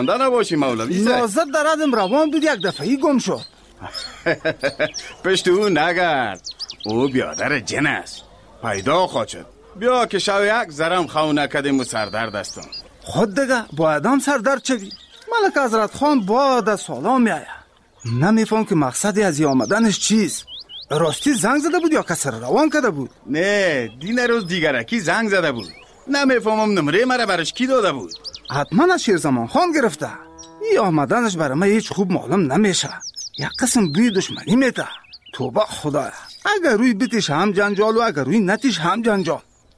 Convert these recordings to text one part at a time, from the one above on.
نباشی مولوی صاحب. نازت درادم روان بود، یک دفعی گم شد. پشت او نگرد، او بیادر جن است، پیدا خواهد شد. بیا که شو یک زرم خونه کدیم و سردرد استم. خود دیگه باید هم سردرد چوی. ملک حضرت خان باید از سالا می آید. نمیفهم که مقصدی از آمدنش چیست. راستی زنگ زده بود یا کسی روان کرده بود؟ نه، دین روز دیگرکی زنگ زده بود. نمیفهمم نمره مرا برش کی داده بود. حتما از شیرزمان خان گرفته. این آمدنش برای من هیچ خوب معلوم نمیشه. یک قسم بوی دشمنی میده. توبه خدایا، اگر روی بیتش هم جنجال و اگر روی نتیش هم جنجال.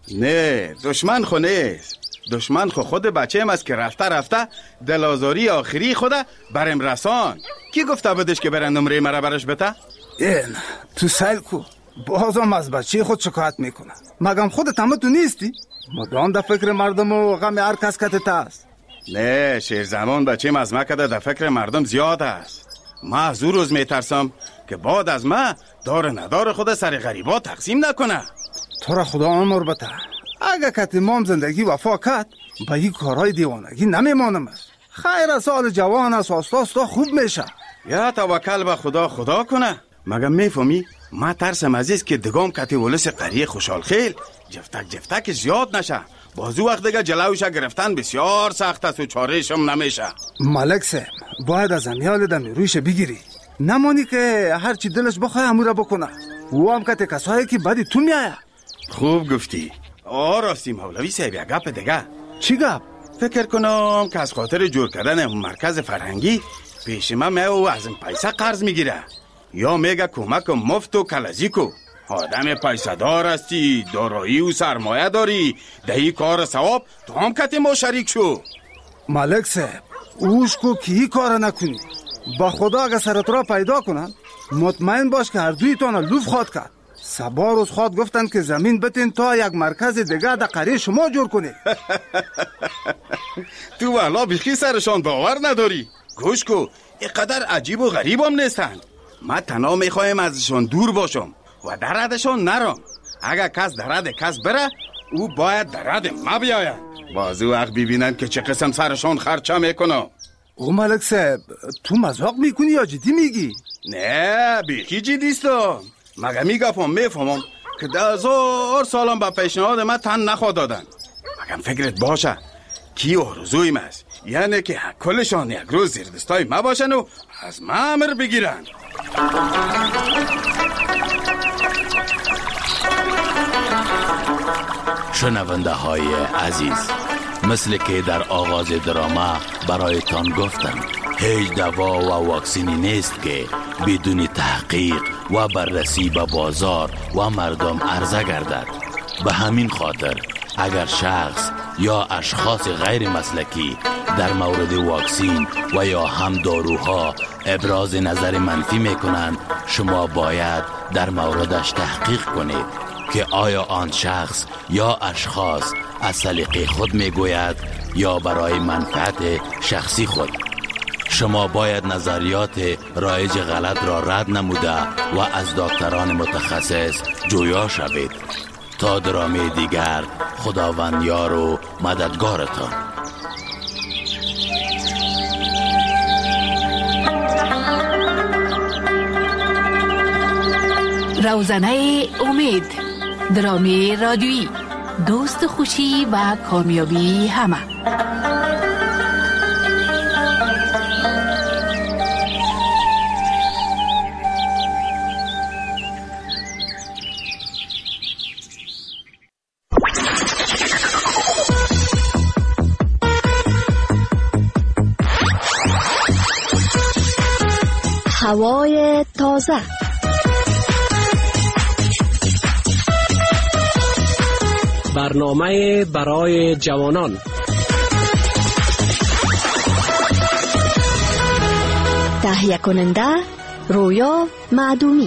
نه، دشمن خو نیست. دشمن خو خود بچه‌م است که رفته دلازاری آخری خود برم رسان. کی گفته بودش که برن نمره مرا برش بته؟ این تو سیل کو بازم از بچه خود شکایت میکنه. مگم خودت هم تو نیستی؟ مدام در فکر مردم و غم هر کس کتت است. نه، شیرزمان بچه‌م از ما کده در فکر مردم زیاد است. ما از او روز میترسم که بعد از ما دار ندار خود سر غریبا تقسیم نکنه. تو را خدا عمر بده. اگه کت امام زندگی وفا کرد با این کارهای دیوانگی نمیمانم. خیر سال جوان است، استا خوب میشه. یا توکل به خدا کنه. مگم میفهمی ما ترسم عزیز که دگام کتی ولس قریه خوشحال خیل جفتک زیاد نشه. بازو وقت دیگه جلوش گرفتن بسیار سخت است و چارهشم نمیشه. ملک صاحب باید از امیال دمی رویش بگیری. نمانی که هرچی دلش بخواه اموره بکنه. او هم کتی کسایی که بدی تو میایه. خوب گفتی. راستی مولوی صاحب یک گپ دیگه. چی گپ؟ فکر کنم که از خاطر جور کردن مرکز فرهنگی پیش من او از این پیسه قرض میگیره یا میگه کمک مفت و کلزیکو. آدم پیسه دار هستی، دارایی و سرمایه داری، دهی کار ثواب تو هم کتی ما شریک شو. ملک صاحب اوش کو کی کار نکنی. با خدا اگه سرت را پیدا کنن مطمئن باش که هر دوی تانا لوف خواد کرد. سبا روز خواد گفتن که زمین بتین تا یک مرکز دیگه در قریه شما جور کنی. تو والا بیخی سرشان باور نداری. گوش کو، اینقدر عجیب و غریب هم نیستن. ما تنها میخوایم ازشان دور باشم و درادشان نرم. اگر کس درد کس بره او باید درد ما بیاید. بازو وقت ببینن که چه قسم سرشان خرچه میکنم. او ملک صاحب تو مذاق میکنی یا جدی میگی؟ نه بیخی جدیستم. مگه میگفم میفهمم که 10,000 سالم با پیشنهاد من تن نخواد دادن. مگم فکرت باشه کی آرزویم است، یعنی که کلشان یک روز زیر دستای ما باشن و از ما امر بگیرن. شنونده های عزیز، مثل که در آغاز دراما برایتان گفتم، هیچ دوا و واکسینی نیست که بدون تحقیق و بررسی به بازار و مردم عرضه گردد. به همین خاطر اگر شخص یا اشخاص غیر مسلکی در مورد واکسین و یا هم داروها ابراز نظر منفی میکنند، شما باید در موردش تحقیق کنید که آیا آن شخص یا اشخاص از سلیقه خود میگوید یا برای منفعت شخصی خود. شما باید نظریات رایج غلط را رد نموده و از دکتران متخصص جویا شوید. تا درامه دیگر، خداوند یار و مددگارتان. روزنه امید، درامه رادیویی، دوست خوشی و کامیابی همه. هوای تازه، برنامه برای جوانان. تهیه کننده رویا معدومی.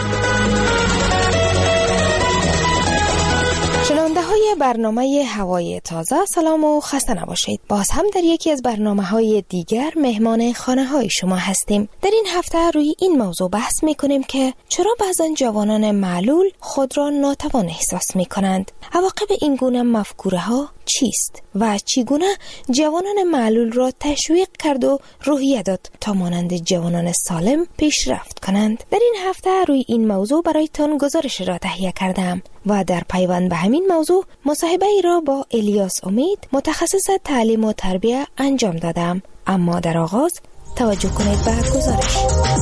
شنونده های برنامه هوای تازه، سلام و خسته نباشید. باز هم در یکی از برنامه های دیگر مهمان خانه های شما هستیم. در این هفته روی این موضوع بحث می کنیم که چرا بعضا جوانان معلول خود را ناتوان احساس می کنند. عواقب این گونه مفکوره ها چیست و چگونه جوانان معلول را تشویق کرد و روحیه داد تا مانند جوانان سالم پیشرفت کنند. در این هفته روی این موضوع برایتان گزارش را تهیه کردم و در پیوند به همین موضوع مصاحبه ای را با الیاس امید متخصص تعلیم و تربیه انجام دادم. اما در آغاز توجه کنید به گزارش.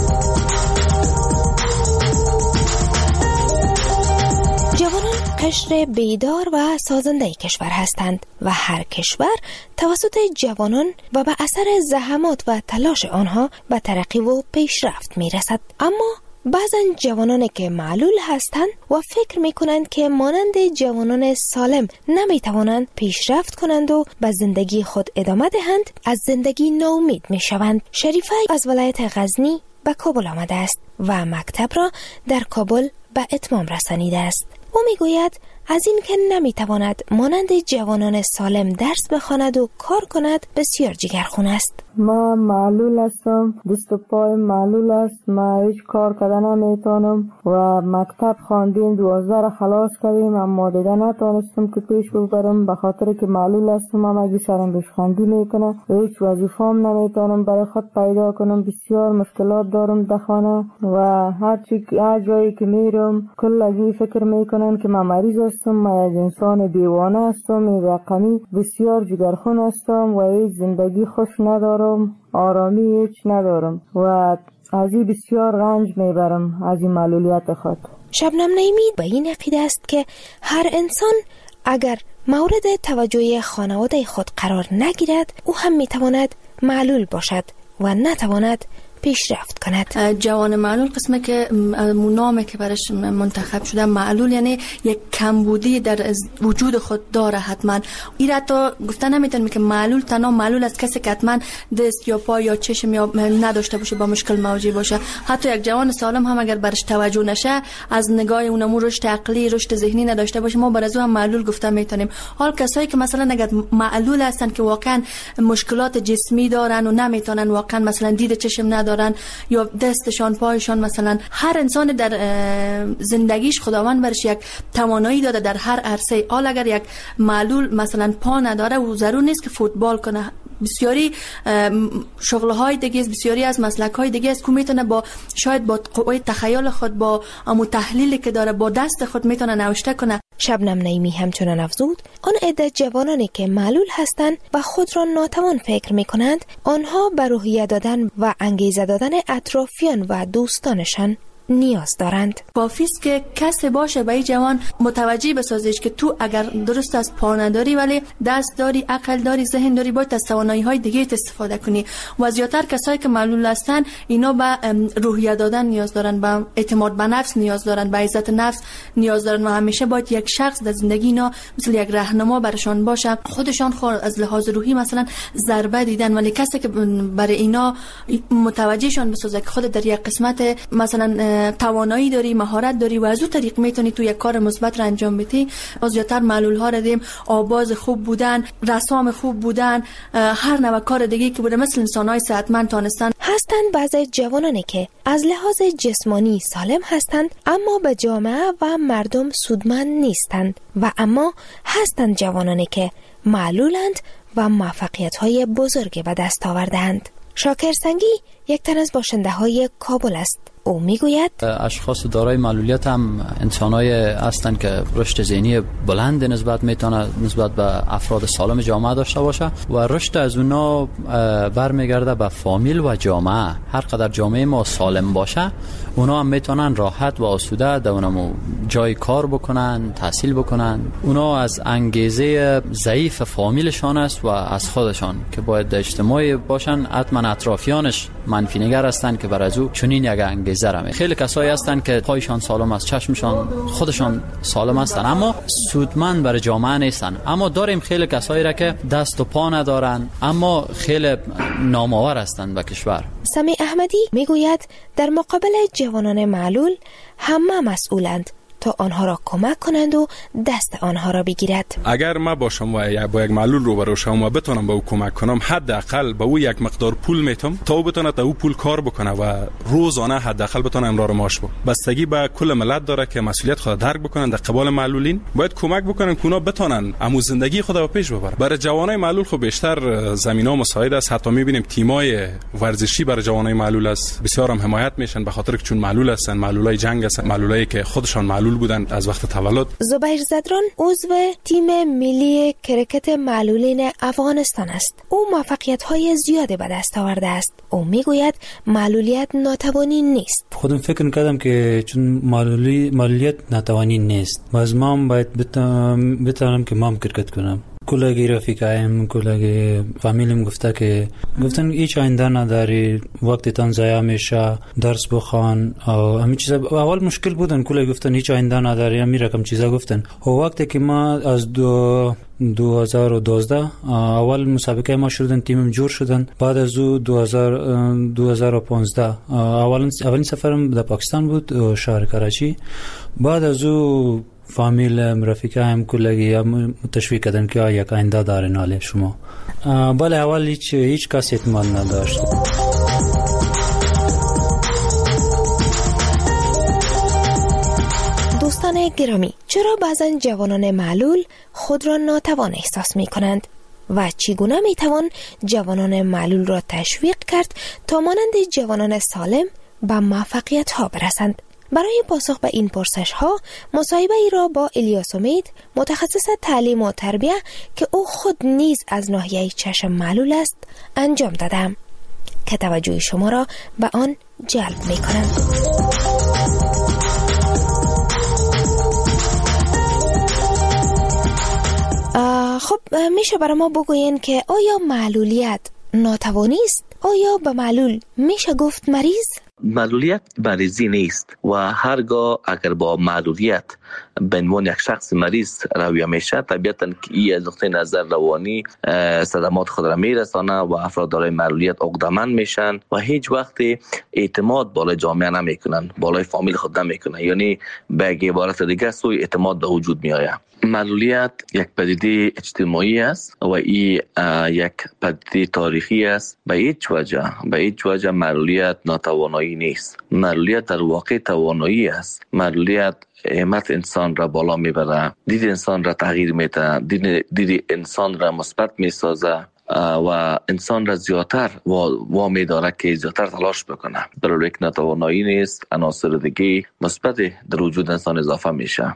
جوانان قشر بیدار و سازنده کشور هستند و هر کشور توسط جوانان و به اثر زحمات و تلاش آنها به ترقی و پیشرفت می رسد. اما بعضا جوانانی که معلول هستند و فکر می کنند که مانند جوانان سالم نمی توانند پیشرفت کنند و به زندگی خود ادامه دهند، از زندگی ناامید می شوند. شریفه از ولایت غزنی به کابل آمده است و مکتب را در کابل به اتمام رسانیده است. او می گوید از این که نمی تواند مانند جوانان سالم درس بخواند و کار کند بسیار جگرخون است. ما معلول هستم، دست و پای معلول است، ما هیچ کار کردن نمیتونم و مکتب خواندیم 12 را خلاص کردیم اما دیگه نتونستم که پیش ببرم به خاطر که معلول هستم. اما اگه سرم بشخندی میکنه هیچ وظیفه‌ام نمیتونم برای خود پیدا کنم. بسیار مشکلات دارم در خانه و هر جایی که میرم کلگی فکر میکنن که من مریض هستم، من یک انسان دیوانه هستم، رقمی بسیار جگرخون هستم و هیچ زندگی خوش ندارم، آرامی هیچ ندارم و از این بسیار رنج میبرم از این معلولیت خود. شبنم نعیمی به این عقیده است که هر انسان اگر مورد توجه خانواده خود قرار نگیرد او هم میتواند معلول باشد و نتواند پیشرفت کند. جوان معلول قسمه که نامی که برش منتخب شده معلول یعنی یک کمبودی در وجود خود داره. حتما این را تا گفتن نمیتونم که معلول تنها معلول از کسی که حتما دست یا پا یا چشم یا نداشته باشه با مشکل مواجه باشه. حتی یک جوان سالم هم اگر برش توجه نشه از نگاه اونمو رشد عقلی رشد ذهنی نداشته باشه ما برای هم معلول گفتن میتونیم. حال کسایی که مثلا اگر معلول هستن که واقعا مشکلات جسمی دارن و نمیتونن واقعا مثلا دید چشم ندارن یا دستشان پایشان، مثلا هر انسان در زندگیش خداوند برش یک توانایی داده در هر عرصه. حال اگر یک معلول مثلا پا نداره و ضرور نیست که فوتبال کنه، بسیاری شغل‌های دیگه است، بسیاری از مسلک‌های دیگه است که میتونه با شاید با قوه تخیل خود با امو تحلیلی که داره با دست خود میتونه نوشته کنه. شبنم نعیمی همچنان افزود آن عده جوانانی که معلول هستند و خود را ناتوان فکر می‌کنند آنها به روحیه دادن و انگیزه دادن اطرافیان و دوستانشان نیاز دارند. کافیست که کسی باشه به این جوان متوجه بسازیش که تو اگر درست از پا نداری ولی دست داری، عقل داری، ذهن داری، باید از توانایی‌های دیگه استفاده کنی. و زیاتر کسایی که معلول هستن اینا به روحیه دادن نیاز دارن، به اعتماد به نفس نیاز دارن، به عزت نفس نیاز دارن و همیشه باید یک شخص در زندگی اینا مثل یک راهنما برشان باشه. خودشان از لحاظ روحی مثلا ضربه دیدن ولی کسی که برای اینا متوجهشان بسازه که خود در یک قسمت مثلا توانایی داری، مهارت داری و از اون طریق میتونی تو یک کار مثبت را انجام بدی. از زیاتر معلول ها را دیم آواز خوب بودن، رسام خوب بودن، هر نوع کار دیگه که بوده مثل انسان‌های صحتمند تانستن. هستند بعضی جوانانی که از لحاظ جسمانی سالم هستند اما به جامعه و مردم سودمند نیستند و اما هستند جوانانی که معلولند و موفقیت‌های بزرگی به دست آوردند. شاکر سنگی یک تن از باشنده‌های کابل است. او میگوید اشخاص دارای معلولیت هم انسانای هستند که رشد ذهنی بلند نسبت به افراد سالم جامعه داشته باشه و رشد از اونا برمیگرده به فامیل و جامعه. هر قدر جامعه ما سالم باشه اونا هم میتونن راحت و آسوده در اونمو جای کار بکنن، تحصیل بکنن. اونا از انگیزه ضعیف فامیلشان است و از خودشان که باید اجتماعی باشن. حتما اطرافیانش منفی نگر هستند که برای او چنین یک انگیزه را. خیلی کسایی هستند که پایشان سالم است، چشمشان خودشان سالم هستند اما سودمند برای جامعه نیستن. اما داریم خیلی کسایی را که دست و پا ندارن اما خیلی نامآور هستند به کشور. سمیع احمدی میگوید در مقابل جوانان معلول همه مسئولند تا آنها را کمک کنند و دست آنها را بگیرد. اگر ما باشم و با یک معلول روبرو شوم و بتونم به او کمک کنم، حداقل به او یک مقدار پول میتم تا او بتونه تا او پول کار بکنه و روزانه حداقل بتونه امرار معاش بده. بستگی به کل ملت داره که مسئولیت خود درک بکنن در قبال معلولین، باید کمک بکنن که اونا بتونن امو زندگی خود رو پیش ببرن. برای جوانای معلول خب بیشتر زمینا مساعد است، حتی میبینیم تیمای ورزشی برای جوانای معلول است بسیار هم حمایت میشن، به خاطر که چون معلول هستن، معلولای جنگ هستن، معلولایی که خودشان معلول بودن از وقت تولد. زبیر زدران عضو تیم ملی کرکت معلولین افغانستان است. او موفقیت‌های زیادی به دست آورده است. او میگوید معلولیت ناتوانی نیست. خودم فکر می‌کردم که چون معلولیت ناتوانی نیست، باز ما باید بتونم که ما کرکت کنم. کلاگی رفیقایم، کلاگی فامیلیم گفتن هیچ آینده نداری، وقتتان ضایع میشه، درس بخوان و همین چیزا. اول مشکل بودن، کلاگی گفتن هیچ آینده نداری، همین رقم چیزا گفتن. و وقتی که ما از 2012 اول مسابقه ما شدن، تیمم جور شدن، بعد از 2015 اولین سفرم در پاکستان بود، شهر کراچی. بعد از فامیل رفیقایم کلگی تشویق کردن که یک آینده داره ناله شما. بله اول هیچ کس اعتماد نداشت. دوستان گرامی، چرا بعضا جوانان معلول خود را ناتوان احساس می کنند و چگونه می توان جوانان معلول را تشویق کرد تا مانند جوانان سالم به موفقیت ها برسند؟ برای پاسخ به این پرسش ها مصاحبه ای را با الیاس امید، متخصص تعلیم و تربیه که او خود نیز از ناحیه چشم معلول است، انجام دادم که توجه شما را به آن جلب می کنم. خب میشه برای ما بگوین که آیا معلولیت ناتوانی است؟ آیا به معلول میشه گفت مریض؟ معلولیت مریضی نیست و هرگاه اگر با معلولیت به عنوان یک شخص مریض رویه میشه، طبیعتاً که این از نقطه نظر روانی صدمات خود را میرسانه و افراد دارای معلولیت عقده‌مند میشن و هیچ وقت اعتماد بالای جامعه نمیکنن، بالای فامیل خود نمیکنن، یعنی به عبارت دیگه سوء اعتماد به وجود میآید. معلولیت یک پدیده اجتماعی است و این یک پدیده تاریخی است. به هیچ وجه معلولیت ناتوانایی نیست. معلولیت در واقع توانایی است. معلولیت همت انسان را بالا میبره، دید انسان را تغییر میده، دید انسان را مثبت میسازه و انسان را زیادتر وامی داره که زیادتر تلاش بکنه. برای یک ناتوانایی نیست، عناصر دیگه مثبت در وجود انسان اضافه میشه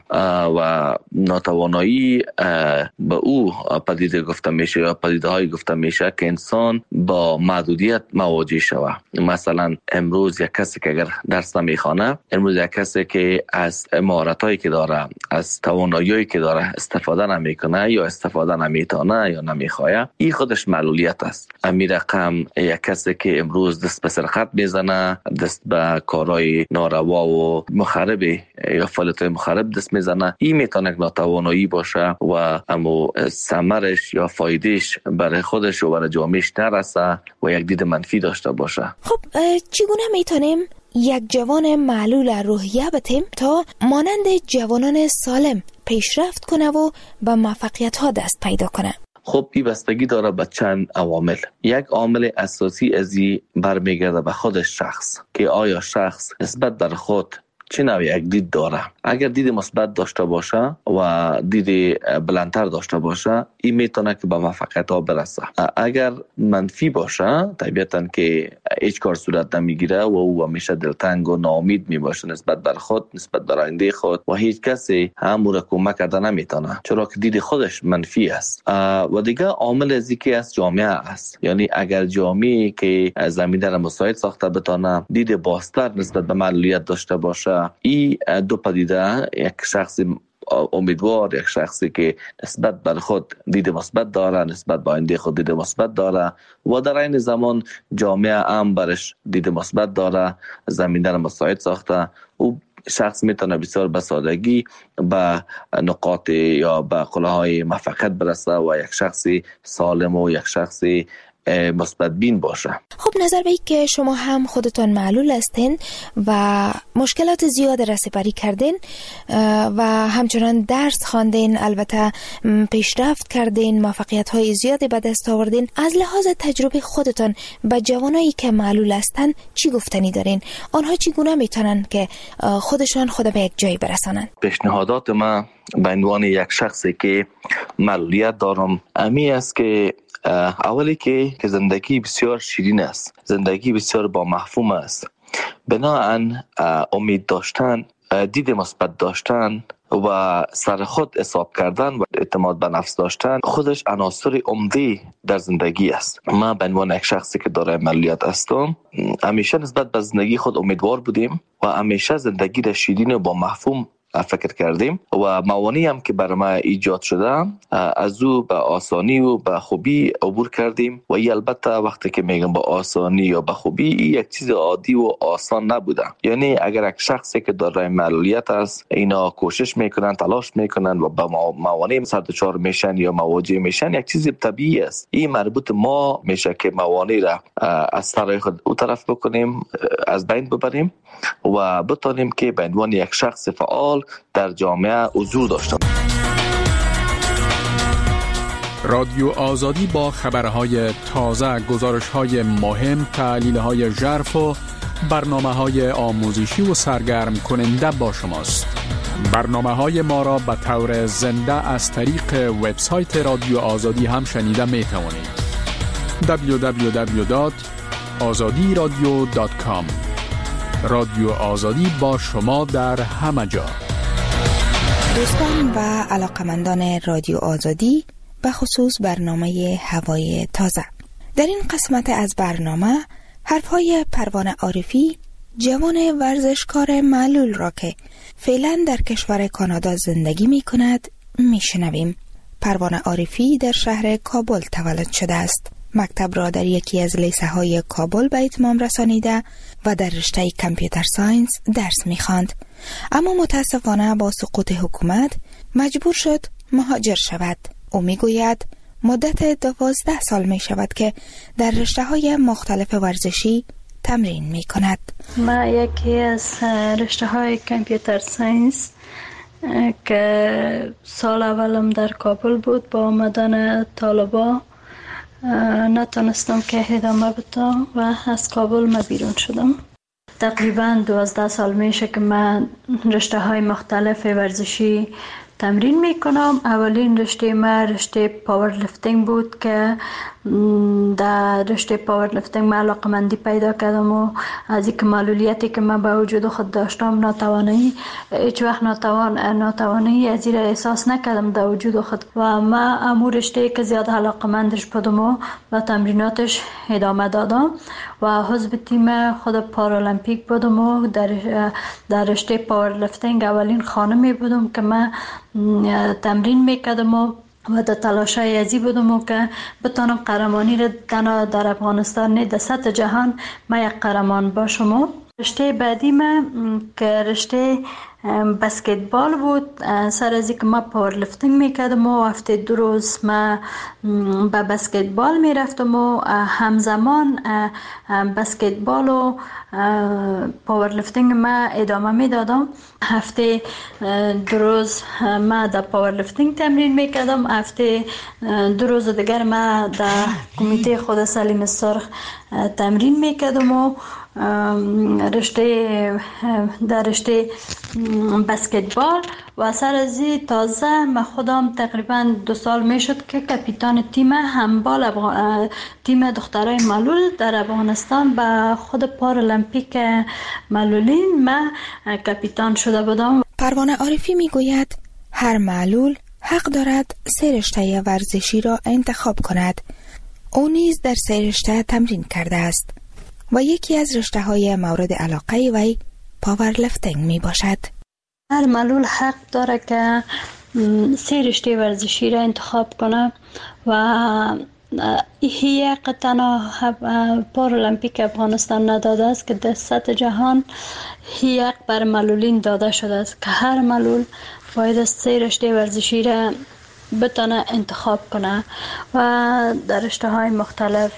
و ناتوانایی به او پدیده گفته میشه یا پدیده های گفته میشه که انسان با محدودیت مواجه شوه. مثلا امروز یک کسی که اگر درس نمیخوانه، امروز یک کسی که از مهارتایی که داره، از توانایی‌هایی که داره استفاده نمیکنه یا استفاده نمیتونه یا نمیخواه، این خودش معلولیت است. امیر رقم یک کسی که امروز دست به سرقت میزنه، دست به کارهای ناروا و مخرب یا فعالیت‌های مخرب دست میزنه، این میتونه ناتوانایی باشه و اما ثمرش یا فایدهش برای خودش و برای جامعهش نرسه و یک دید منفی داشته باشه. خب چگونه میتونیم یک جوان معلول روحیه بتیم تا مانند جوانان سالم پیشرفت کنه و به موفقیت‌ها دست پیدا کنه؟ خب این بستگی داره به چند عوامل. یک عامل اساسی از این برمیگرده به خود شخص که آیا شخص نسبت در خود چه نوع یک دید داره. اگر دید مثبت داشته باشه و دید بلندتر داشته باشه، این میتونه که به موفقیت ها برسه. اگر منفی باشه، طبیعتاً که هیچ کار صورت نمیگیره و او همیشه دلتنگ و ناامید میباشه نسبت بر خود، نسبت بر آینده خود و هیچ کسی همو را کمک کرده نمیتونه، چرا که دید خودش منفی است. و دیگه عامل از اینکه از جامعه است، یعنی اگر جامعه که زمینه را مساعد ساخته بتونه دید بازتر نسبت به معلولیت داشته باشه، این دو پدیده، یک شخص امیدوار، یک شخصی که نسبت بر خود دید مثبت داره، نسبت به آینده خود دید مثبت داره و در این زمان جامعه هم برش دید مثبت داره، زمینه را مساعد ساخته، او شخص میتونه بسیار به سادگی به نقاط یا به قله های موفقیت برسه و یک شخصی سالم و یک شخصی مثبت بین باشه. خب نظر به که شما هم خودتان معلول هستین و مشکلات زیاد را سپری کردین و همچنان درس خواندین، البته پیشرفت کردین، موفقیت های زیادی به دست آوردین. از لحاظ تجربه خودتان به جوانایی که معلول هستن چی گفتنی دارین؟ آنها چگونه میتونن که خودشان خود به یک جایی برسانن؟ پیشنهادات من به عنوان یک شخصی که معلولیت دارم امی است که اولی که زندگی بسیار شیرین است، زندگی بسیار با مفهوم است. بناهن امید داشتن، دید مثبت داشتن و سر خود حساب کردن و اعتماد به نفس داشتن خودش عناصر عمده در زندگی است. من به عنوان یک شخصی که دارای معلولیت هستم همیشه نسبت به زندگی خود امیدوار بودیم و همیشه زندگی را شیرین و با مفهوم فکر کردیم و موانعی هم که برای ما ایجاد شده از او به آسانی و به خوبی عبور کردیم و البته وقتی که میگم با آسانی یا به خوبی یک چیز عادی و آسان نبوده. یعنی اگر یک شخصی که دارای معلولیت است اینا کوشش میکنن، تلاش میکنن و به موانع سر دچار میشن یا مواجه میشن، یک چیز طبیعی است. این مربوط ما میشه که موانع را از سر خود او طرف بکنیم، از بین ببریم و بتانیم که به عنوان یک شخص فعال در جامعه حضور داشته. رادیو آزادی با خبرهای تازه، گزارش‌های مهم، تحلیل‌های ژرف و برنامه‌های آموزشی و سرگرم کننده با شماست. برنامه‌های ما را به طور زنده از طریق وبسایت رادیو آزادی هم شنیده می‌توانید. www.azadiradio.com. رادیو آزادی با شما در همه جا. دوستان و علاقمندان رادیو آزادی، به خصوص برنامه هوای تازه، در این قسمت از برنامه حرفهای پروانه عارفی، جوان ورزشکار معلول را که فعلا در کشور کانادا زندگی می کند می شنویم. پروانه عارفی در شهر کابل تولد شده است. مکتب را در یکی از لیسه های کابل به اتمام رسانیده و در رشته کامپیوتر ساینس درس می خواند. اما متاسفانه با سقوط حکومت مجبور شد مهاجر شود. او می گوید مدت 12 سال می شود که در رشته های مختلف ورزشی تمرین می کند. ما یکی از رشته های کامپیوتر ساینس که سال اولم در کابل بود، با آمدن طالبا نتونستم که ادامه بدم و از کابل ما بیرون شدم. تقریبا 12 سال میشه که من رشته های مختلف ورزشی تمرین میکنم. اولین رشته ما رشته پاور لیفتینگ بود که در رشته پاور لیفتینگ من علاقمندی پیدا کردم و از یک معلولیتی که من به وجود خود داشتم، ناتوانی، هیچ وقت ناتوانی از این احساس نکردم در وجود خود و من امور رشته که زیاد علاقمندش بودم و تمریناتش ادامه دادم و حزب تیم خود پارالمپیک بودم و در رشته پاور لیفتینگ اولین خانمی بودم که من تمرین میکردم و در تلاشای ازی بودم که بتانم قهرمانی را در افغانستان نه در سطح جهان ما یک قهرمان باشم. رشته بعدی من که رشته بسکتبال بود. سر از اینکه ما پاور لیفتینگ میکردم و هفته 2 روز ما به بسکتبال میرفتم و همزمان بسکتبال و پاور لیفتینگ ما ادامه میدادم. هفته 2 روز ما در پاور لیفتینگ تمرین میکردم، هفته 2 روز دیگر ما در کمیته خود سلیم سرخ تمرین میکردم و در رشته بسکتبال و سر از تازه من خودم تقریبا 2 سال میشد که کاپیتان تیم هندبال تیم دخترای معلول در افغانستان به خود پارالمپیک معلولین من کاپیتان شده بودم. پروانه عارفی میگوید هر معلول حق دارد 3 رشته ورزشی را انتخاب کند. او نیز در 3 رشته تمرین کرده است و یکی از رشته های مورد علاقه وی پاور لیفتینگ می باشد. هر معلول حق داره که 3 رشته ورزشی را انتخاب کنه و یک تنها پارالمپیک افغانستان نداده است که در سطح جهان یک بر معلولین داده شده است که هر معلول باید 3 رشته ورزشی را بتونه انتخاب کنه و در رشته های مختلف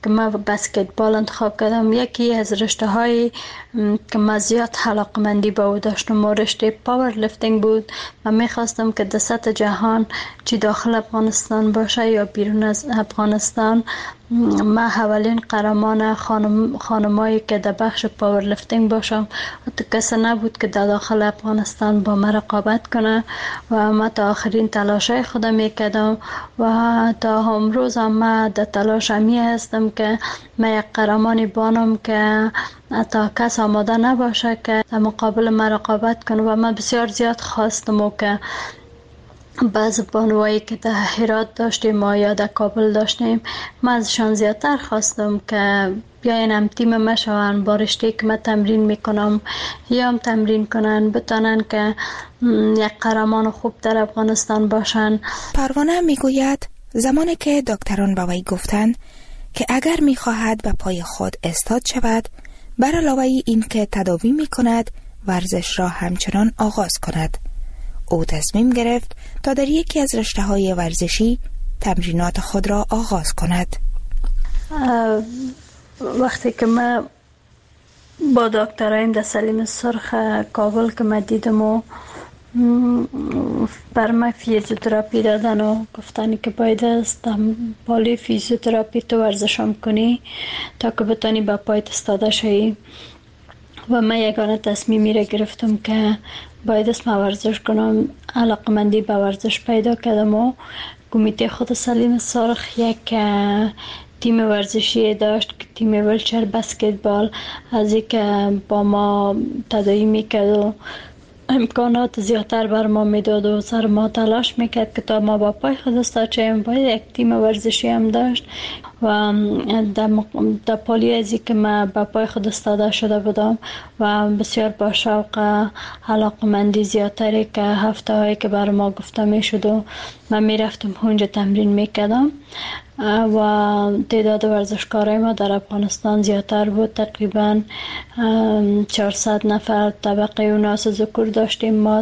که من بسکتبال انتخاب کردم. یکی از رشته های که من زیاد علاقمندی به او داشتم و رشته پاور لیفتینگ بود. من میخواستم که در سطح جهان چی داخل افغانستان باشه یا بیرون از افغانستان، من اولین قهرمان خانمایی که در بخش پاور لیفتینگ باشم. تو کسی نبود که در داخل افغانستان با من رقابت کنه و من تا آخرین تلاشای خودم میکردم و تا امروز هم من در تلاش می هستم که من یک قهرمانی بانم که تا کس آماده نباشه که در مقابل من رقابت کنه. و من بسیار زیاد خواستم و که بعض بانوایی که در هرات داشتیم ما یا در کابل داشتیم، من ازشان زیادتر خواستم که بیاین هم تیم ما شوند، با رشته که من تمرین میکنم یا هم تمرین کنن، بتانن که یک قهرمان خوب در افغانستان باشن. پروانه میگوید زمانی که دکتران به وی گفتند که اگر میخواهد به پای خود استاد شود، بر علاوه این که تداوی میکند ورزش را همچنان آغاز کند. او تصمیم گرفت تا در یکی از رشته‌های ورزشی تمرینات خود را آغاز کند. وقتی که من با دکترایم در سلیم سرخ کابل که من دیدم و بر من فیزیوتراپی دادن و گفتن که باید است پالی فیزیوتراپی تو ورزشم کنی تا که بتانی با پایت استاده شوی. و من یگانه تصمیمی را گرفتم که باید است من ورزش کنم. علاقمندی به ورزش پیدا کردم و کمیته خود سلیم سرخ یک تیم ورزشی داشت که تیم ویلچر بسکتبال، از این که با ما تداعی میکرد و امکانات زیادتر بر ما میداد و سر ما تلاش میکرد که تا ما با پای خود استاد شویم. باید یک تیم ورزشی هم داشت و در پالی ازی که من با پای خود استاده شده بودم و بسیار با شوق علاقمندی زیادتری که هفته هایی که بر ما گفته میشد و من میرفتم اونجا تمرین میکردم و تعداد ورزشکارای ما در افغانستان زیادتر بود. تقریبا 400 نفر طبقه اوناس ذکور داشتیم ما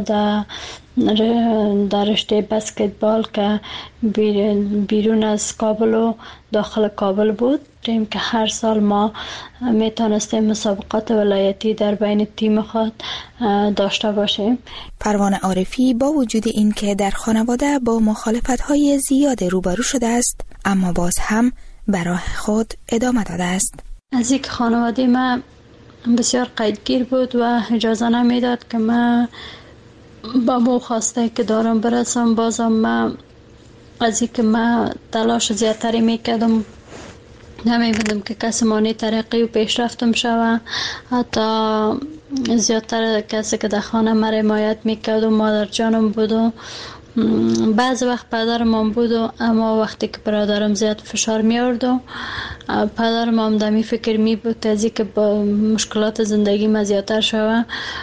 در رشته بسکتبال که بیرون از کابل و داخل کابل بود که هر سال ما میتونستیم مسابقات ولایتی در بین تیم خود داشته باشیم. پروانه عارفی با وجود این که در خانواده با مخالفت‌های زیاد روبرو شده است، اما باز هم برای خود ادامه داده است. از یک خانواده من بسیار قیدگیر بود و اجازه نمیداد که من با مو خواسته که دارم برسم. بازم من از این که من تلاش زیادتری میکردم، نمی‌بودم که کسی مانی ترقی و پیشرفتم شوه. حتی زیادتر کسی که در خانه مرا حمایت میکرد و مادر جانم بود و بعض وقت پدرم هم بود و اما وقتی که برادرم زیاد فشار می آورد و پدرم هم دمی فکر می بود از اینکه با مشکلات زندگی ما زیادتر شوه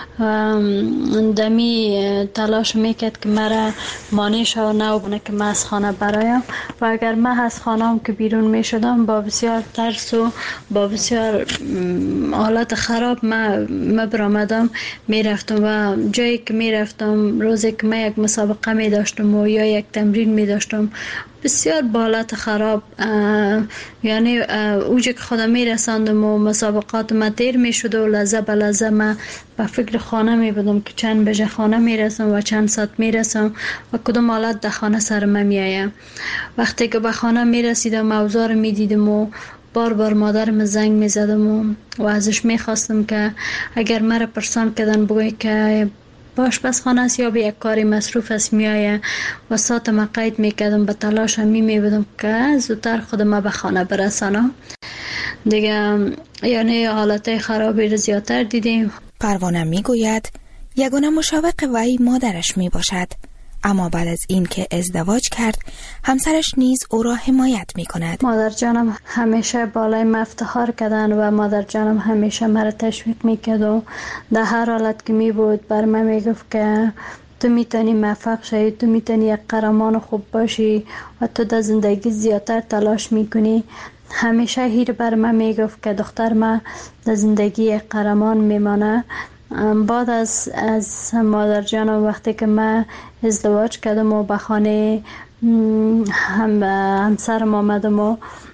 دمی تلاش میکرد که مرا مانع شوه نه که من از خانه برایم. و اگر من از خانه هم که بیرون می شدم با بسیار ترس و با بسیار حالت خراب من برآمدم می رفتم و جایی که می رفتم روزی که من یک مسابقه می داشتم و یا یک تمرین می داشتم بسیار با حالت خراب، یعنی اوجه که خودم می رساندم و مسابقات ما تیر می شد و لحظه به لحظه من به فکر خانه می بودم که چند بجه خانه می رسم و چند ساعت می رسم و کدام حالت در خانه سر من می آیم. وقتی که به خانه می رسیدم اوضاع می دیدم و بار بار مادرم زنگ می زدم و ازش می خواستم که اگر مرا پرسان کردن بگوی که باش بس خانه است یا به یک کاری مصروف است می آید و ساعت ما قید می کردم به تلاش می بودم که زودتر خود ما به خانه برسانم دیگه. یعنی حالت خرابی رو زیادتر دیدیم. پروانه می گوید یگانه مشوق وی مادرش می باشد، اما بعد از این که ازدواج کرد همسرش نیز او را حمایت می کند. مادر جانم همیشه بالای من افتخار کردن و مادر جانم همیشه مرا تشویق می کرد و در هر حالت که می بود بر من می گفت که تو میتونی موفق شی، تو میتونی یک قهرمان خوب باشی و تو در زندگی زیادتر تلاش میکنی. همیشه هیر بر من می گفت که دختر من در زندگی یک قهرمان میمانه. بعد از مادر جانم وقتی که من ازدواج کردم و به خانه همسرم آمدم و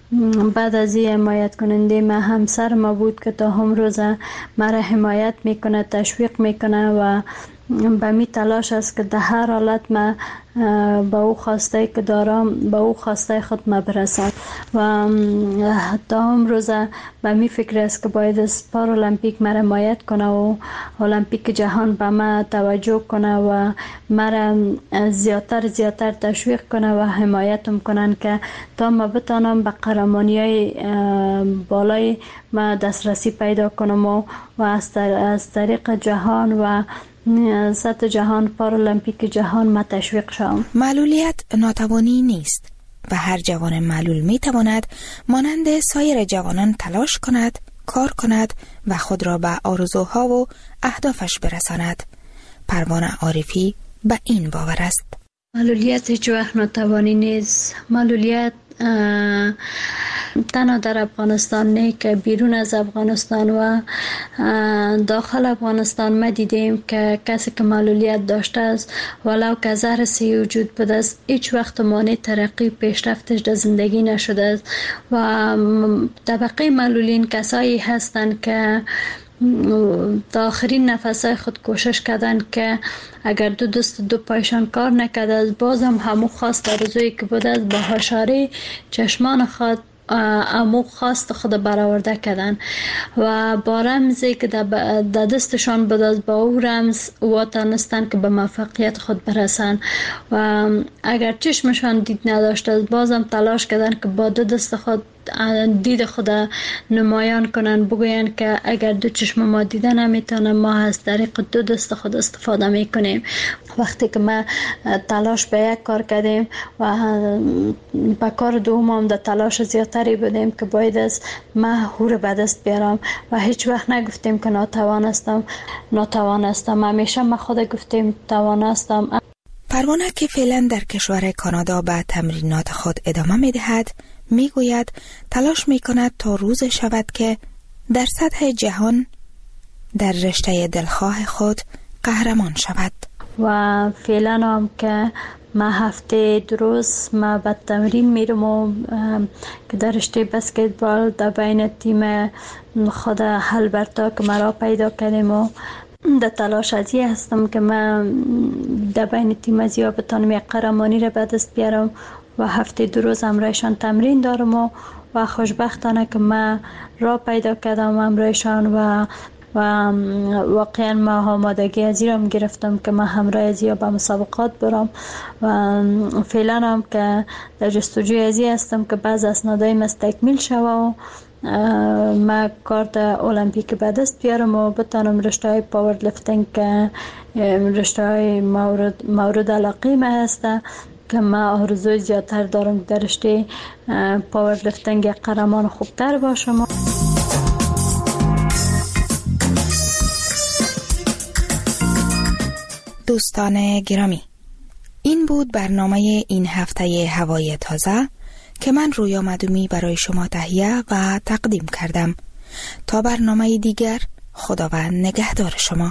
بعد از این حمایت کننده ما همسر ما بود که تا هم روز مرا حمایت میکنه، تشویق میکنه و به می تلاش است که در هر حالت ما با او خواسته که دارم با او خواسته خود ما برسم و تا هم روز به می فکر است که باید از پارالمپیک مرا حمایت کنه و المپیک جهان به ما توجه کنه و مرا زیادتر تشویق کنه و حمایتم کنن که تا ما بتانم به قهرمانی های بالای ما دسترسی پیدا کنم و از طریق جهان و سطح جهان پارالمپیک جهان ما تشویق شوم. معلولیت ناتوانی نیست و هر جوان معلول می تواند مانند سایر جوانان تلاش کند، کار کند و خود را به آرزوها و اهدافش برساند. پروانه عارفی به این باور است. معلولیت هیچ وقت ناتوانی نیست. معلولیت تنها در افغانستان نه که بیرون از افغانستان و داخل افغانستان ما دیدیم که کسی که معلولیت داشته است ولو که زهر سی وجود بوده است هیچ وقت مانع ترقی پیشرفتش در زندگی نشده است و طبقه معلولین کسایی هستند که تا آخرین نفسای خود کوشش کردن که اگر دو دست دو پایشان کار نکرده است بازم همو خواست آرزویی که بوده است با هشاره چشمان خود امو خواست خود برآورده کردن و با رمزی که در دستشان بود از با او رمز واتانستن که به موفقیت خود برسن و اگر چشمشان دید نداشت از بازم تلاش کردن که با دو دست خود دید خود نمایان کنن، بگوین که اگر دو چشم ما دیده نمیتونه ما از طریق دو دست خود استفاده میکنیم. وقتی که ما تلاش به یک کار کردیم و به کار دوم هم در تلاش زیادتری بودیم که باید از ما هور به دست بیارم و هیچ وقت نگفتیم که ناتوانستم. همیشه ما خود گفتیم توانستم. پروانه که فعلا در کشور کانادا به تمرینات خود ادامه میدهد میگوید تلاش میکند تا روز شود که در سطح جهان در رشته دلخواه خود قهرمان شود. و فعلا هم که ما هفته روز ما به تمرین میرم و که در رشته بسکتبال در بین تیم خود هلبرتا که مرا پیدا کردیم و در تلاش ازی هستم که من در بین تیم ازیا بتانم یک قهرمانی را به دست بیارم و هفته 2 روز همراهشان تمرین دارم و خوشبختانه که من را پیدا کردم همراهشان و واقعا ما آمادگی ازی را گرفتم که من همراه ازیا به مسابقات برم و فعلا هم که در جستجوی ازی هستم که بعض اسنادایم از تکمیل شوه و ما کارت المپیک به دست بیارم و بتانم رشته های پاور لفتینگ که رشته های مورد علاقه ما هسته که ما آرزوی زیادتر دارم در رشته پاور لفتینگ قهرمان خوبتر باشم. دوستان گرامی، این بود برنامه این هفته هوای تازه که من رویا مدومی برای شما تهیه و تقدیم کردم. تا برنامه دیگر، خداوند نگهدار شما.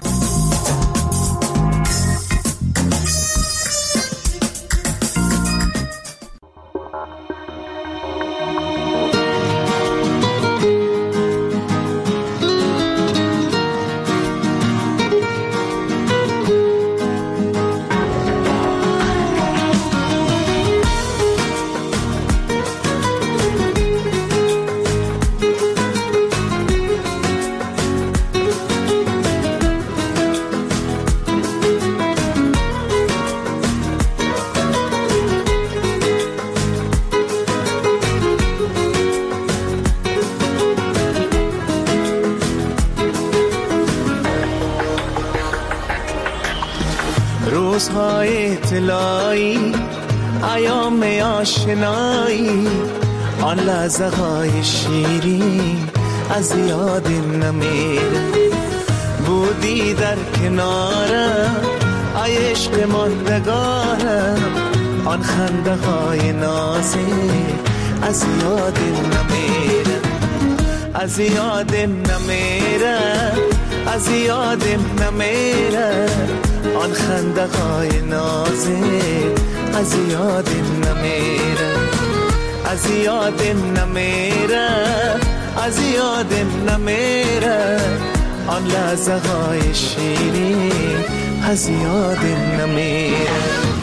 روزهای طلایی، ایام آشنایی، آن لحظه های شیرین از یاد نمیره. بودی در کنارم ای عشق ماندگارم، آن خنده های نازک از یاد نمیره، از یاد نمیره، از یاد نمیره. آن خنده های نازک از یاد نمیره، از یاد نمیره، از یاد نمیره. آن لحظه های شیرین از یاد نمیره.